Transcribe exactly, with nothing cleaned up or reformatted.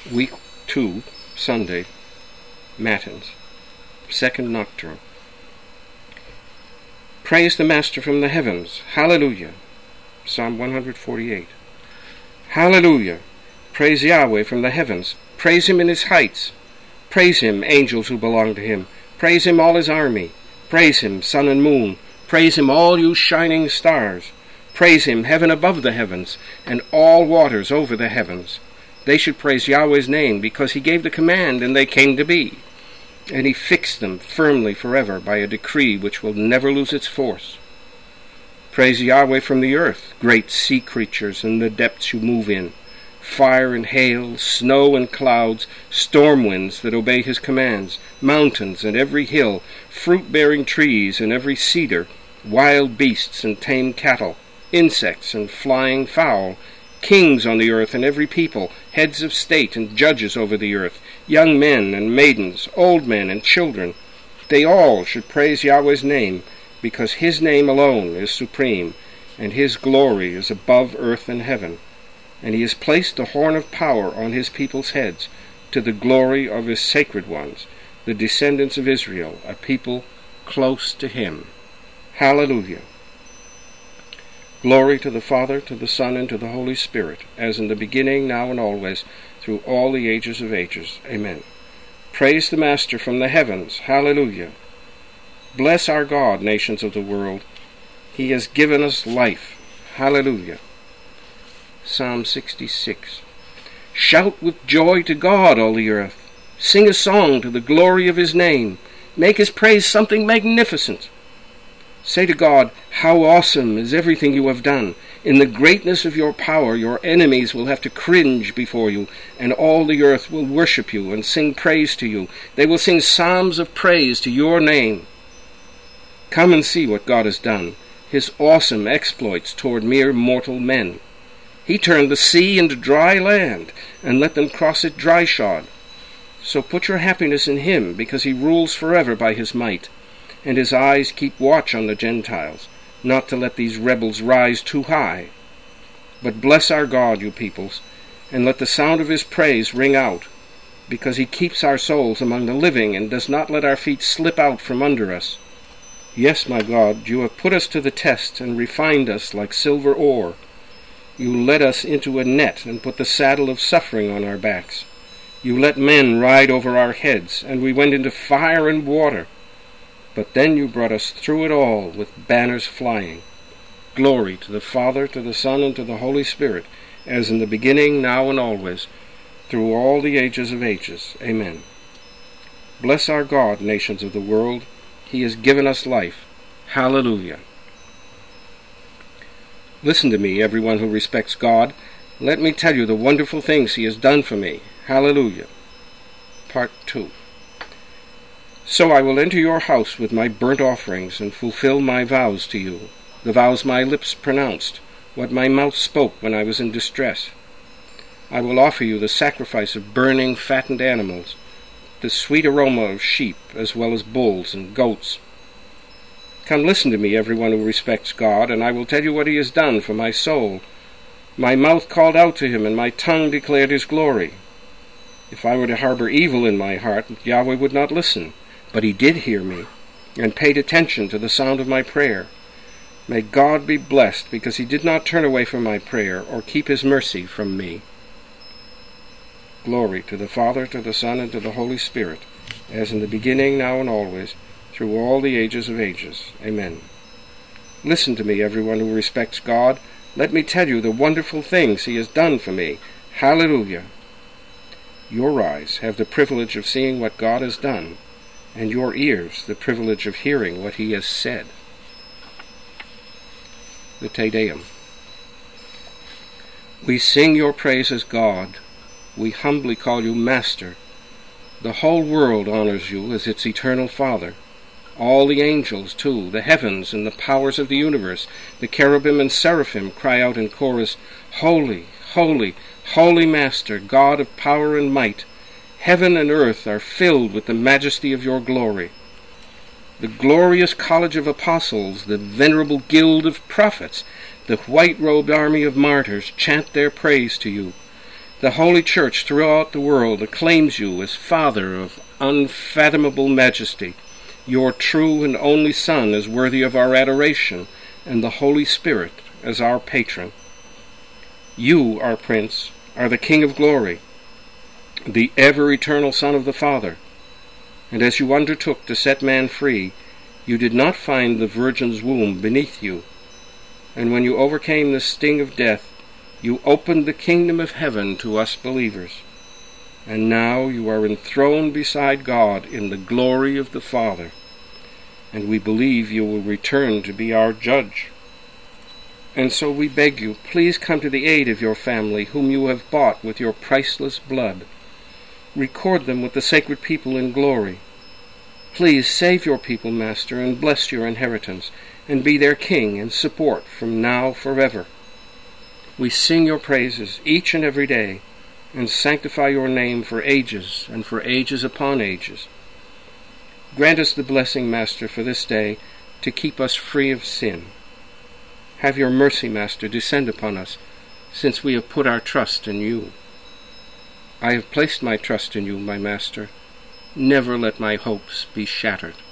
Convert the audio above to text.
Week two, Sunday, Matins, second nocturne. Praise the Master from the heavens. Hallelujah. Psalm one forty-eight. Hallelujah. Praise Yahweh from the heavens. Praise him in his heights. Praise him, angels who belong to him. Praise him, all his army. Praise him, sun and moon. Praise him, all you shining stars. Praise him, heaven above the heavens, and all waters over the heavens. They should praise Yahweh's name, because he gave the command, and they came to be. And he fixed them firmly forever by a decree which will never lose its force. Praise Yahweh from the earth, great sea creatures in the depths you move in, fire and hail, snow and clouds, storm winds that obey his commands, mountains and every hill, fruit-bearing trees and every cedar, wild beasts and tame cattle, insects and flying fowl, kings on the earth and every people, heads of state and judges over the earth, young men and maidens, old men and children. They all should praise Yahweh's name, because his name alone is supreme, and his glory is above earth and heaven. And he has placed the horn of power on his people's heads, to the glory of his sacred ones, the descendants of Israel, a people close to him. Hallelujah. Glory to the Father, to the Son, and to the Holy Spirit, as in the beginning, now, and always, through all the ages of ages. Amen. Praise the Master from the heavens. Hallelujah. Bless our God, nations of the world. He has given us life. Hallelujah. Psalm sixty-six. Shout with joy to God, all the earth. Sing a song to the glory of his name. Make his praise something magnificent. Say to God, how awesome is everything you have done. In the greatness of your power, your enemies will have to cringe before you, and all the earth will worship you and sing praise to you. They will sing psalms of praise to your name. Come and see what God has done, his awesome exploits toward mere mortal men. He turned the sea into dry land, and let them cross it dry-shod. So put your happiness in him, because he rules forever by his might, and his eyes keep watch on the Gentiles, not to let these rebels rise too high. But bless our God, you peoples, and let the sound of his praise ring out, because he keeps our souls among the living, and does not let our feet slip out from under us. Yes, my God, you have put us to the test, and refined us like silver ore. You led us into a net, and put the saddle of suffering on our backs. You let men ride over our heads, and we went into fire and water. But then you brought us through it all with banners flying. Glory to the Father, to the Son, and to the Holy Spirit, as in the beginning, now, and always, through all the ages of ages. Amen. Bless our God, nations of the world. He has given us life. Hallelujah. Listen to me, everyone who respects God. Let me tell you the wonderful things he has done for me. Hallelujah. Part two. So I will enter your house with my burnt offerings, and fulfill my vows to you, the vows my lips pronounced, what my mouth spoke when I was in distress. I will offer you the sacrifice of burning fattened animals, the sweet aroma of sheep, as well as bulls and goats. Come, listen to me, everyone who respects God, and I will tell you what he has done for my soul. My mouth called out to him, and my tongue declared his glory. If I were to harbor evil in my heart, Yahweh would not listen. But he did hear me, and paid attention to the sound of my prayer. May God be blessed, because he did not turn away from my prayer, or keep his mercy from me. Glory to the Father, to the Son, and to the Holy Spirit, as in the beginning, now, and always, through all the ages of ages. Amen. Listen to me, everyone who respects God. Let me tell you the wonderful things he has done for me. Hallelujah. Your eyes have the privilege of seeing what God has done, and your ears the privilege of hearing what he has said. The Te Deum. We sing your praises, God. We humbly call you Master. The whole world honors you as its eternal Father. All the angels, too, the heavens and the powers of the universe, the cherubim and seraphim cry out in chorus, Holy, holy, holy Master, God of power and might. Heaven and earth are filled with the majesty of your glory. The glorious college of apostles, the venerable guild of prophets, the white-robed army of martyrs chant their praise to you. The Holy Church throughout the world acclaims you as Father of unfathomable majesty. Your true and only Son is worthy of our adoration, and the Holy Spirit as our patron. You, our Prince, are the King of glory, the ever-eternal Son of the Father. And as you undertook to set man free, you did not find the Virgin's womb beneath you. And when you overcame the sting of death, you opened the kingdom of heaven to us believers. And now you are enthroned beside God in the glory of the Father. And we believe you will return to be our judge. And so we beg you, please come to the aid of your family, whom you have bought with your priceless blood. Record them with the sacred people in glory. Please save your people, Master, and bless your inheritance, and be their king and support from now forever. We sing your praises each and every day, and sanctify your name for ages and for ages upon ages. Grant us the blessing, Master, for this day, to keep us free of sin. Have your mercy, Master, descend upon us, since we have put our trust in you. I have placed my trust in you, my Master. Never let my hopes be shattered.